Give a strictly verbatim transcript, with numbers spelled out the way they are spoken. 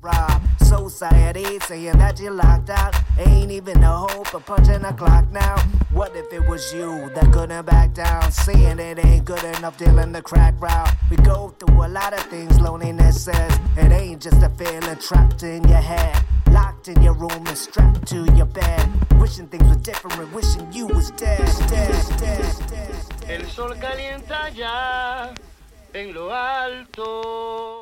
Rob, society saying that you're locked out. Ain't even no hope of punching a clock now. What if it was you that couldn't back down? Saying it ain't good enough, dealing the crack route. We go through a lot of things, loneliness says. It ain't just a feeling trapped in your head. Locked in your room and strapped to your bed. Wishing things were different, wishing you was dead, dead, dead, dead. El sol calienta ya en lo alto.